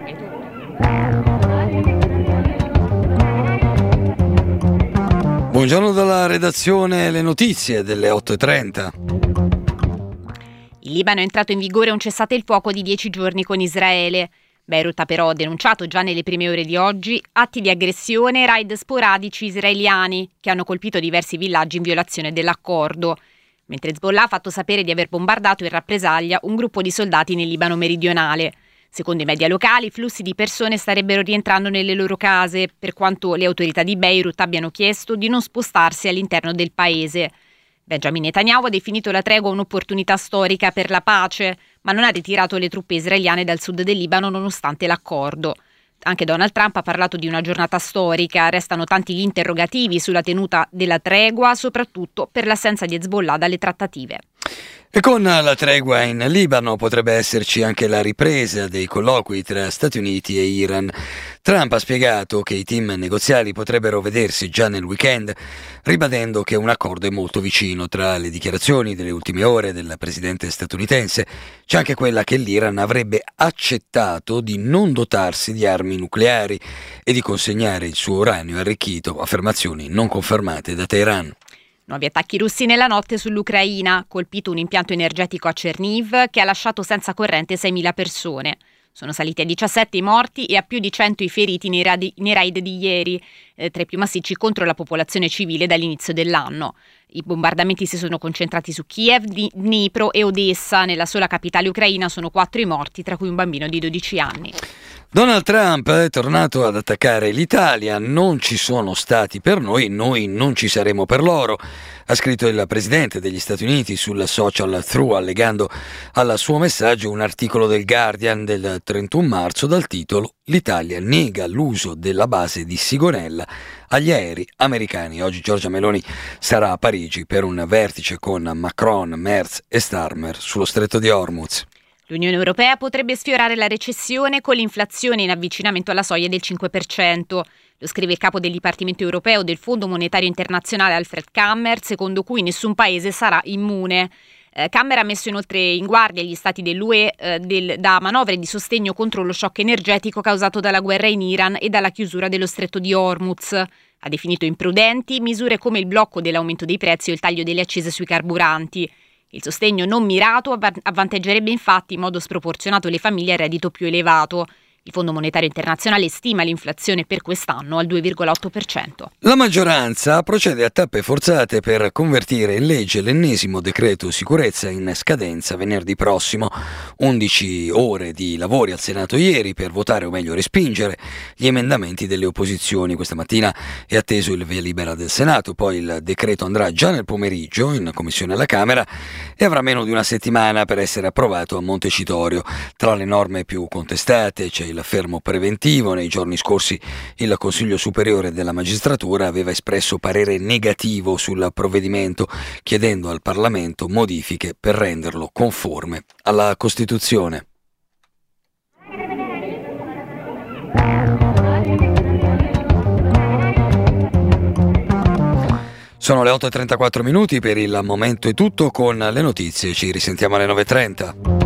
Buongiorno dalla redazione, le notizie delle 8:30. In Libano è entrato in vigore un cessate il fuoco di 10 giorni con Israele. Beirut ha però denunciato già nelle prime ore di oggi atti di aggressione e raid sporadici israeliani che hanno colpito diversi villaggi in violazione dell'accordo, mentre Hezbollah ha fatto sapere di aver bombardato in rappresaglia un gruppo di soldati nel Libano meridionale. Secondo i media locali, i flussi di persone starebbero rientrando nelle loro case, per quanto le autorità di Beirut abbiano chiesto di non spostarsi all'interno del paese. Benjamin Netanyahu ha definito la tregua un'opportunità storica per la pace, ma non ha ritirato le truppe israeliane dal sud del Libano nonostante l'accordo. Anche Donald Trump ha parlato di una giornata storica, restano tanti gli interrogativi sulla tenuta della tregua, soprattutto per l'assenza di Hezbollah dalle trattative. E con la tregua in Libano potrebbe esserci anche la ripresa dei colloqui tra Stati Uniti e Iran. Trump ha spiegato che i team negoziali potrebbero vedersi già nel weekend, ribadendo che un accordo è molto vicino. Tra le dichiarazioni delle ultime ore del presidente statunitense c'è anche quella che l'Iran avrebbe accettato di non dotarsi di armi nucleari e di consegnare il suo uranio arricchito, affermazioni non confermate da Teheran. Nuovi attacchi russi nella notte sull'Ucraina, colpito un impianto energetico a Cherniv che ha lasciato senza corrente 6.000 persone. Sono saliti a 17 i morti e a più di 100 i feriti nei raid di ieri, tra i più massicci contro la popolazione civile dall'inizio dell'anno. I bombardamenti si sono concentrati su Kiev, Dnipro e Odessa. Nella sola capitale ucraina sono 4 i morti, tra cui un bambino di 12 anni. Donald Trump è tornato ad attaccare l'Italia. Non ci sono stati per noi non ci saremo per loro, ha scritto il presidente degli Stati Uniti sul social Through, allegando al suo messaggio un articolo del Guardian del 31 marzo dal titolo «L'Italia nega l'uso della base di Sigonella agli aerei americani». Oggi Giorgia Meloni sarà a Parigi per un vertice con Macron, Merz e Starmer sullo stretto di Hormuz. L'Unione Europea potrebbe sfiorare la recessione con l'inflazione in avvicinamento alla soglia del 5%. Lo scrive il capo del Dipartimento Europeo del Fondo Monetario Internazionale Alfred Kammer, secondo cui nessun paese sarà immune. Kammer ha messo inoltre in guardia gli stati dell'UE da manovre di sostegno contro lo shock energetico causato dalla guerra in Iran e dalla chiusura dello stretto di Hormuz. Ha definito imprudenti misure come il blocco dell'aumento dei prezzi o il taglio delle accise sui carburanti. Il sostegno non mirato avvantaggerebbe infatti in modo sproporzionato le famiglie a reddito più elevato. Il Fondo Monetario Internazionale stima l'inflazione per quest'anno al 2,8%. La maggioranza procede a tappe forzate per convertire in legge l'ennesimo decreto sicurezza in scadenza venerdì prossimo. 11 ore di lavori al Senato ieri per votare, o meglio respingere, gli emendamenti delle opposizioni. Questa mattina è atteso il via libera del Senato, poi il decreto andrà già nel pomeriggio in commissione alla Camera e avrà meno di una settimana per essere approvato a Montecitorio. Tra le norme più contestate c'è il fermo preventivo. Nei giorni scorsi il Consiglio Superiore della Magistratura aveva espresso parere negativo sul provvedimento, chiedendo al Parlamento modifiche per renderlo conforme alla Costituzione. Sono le 8:34 minuti, per il momento è tutto. Con le notizie ci risentiamo alle 9:30.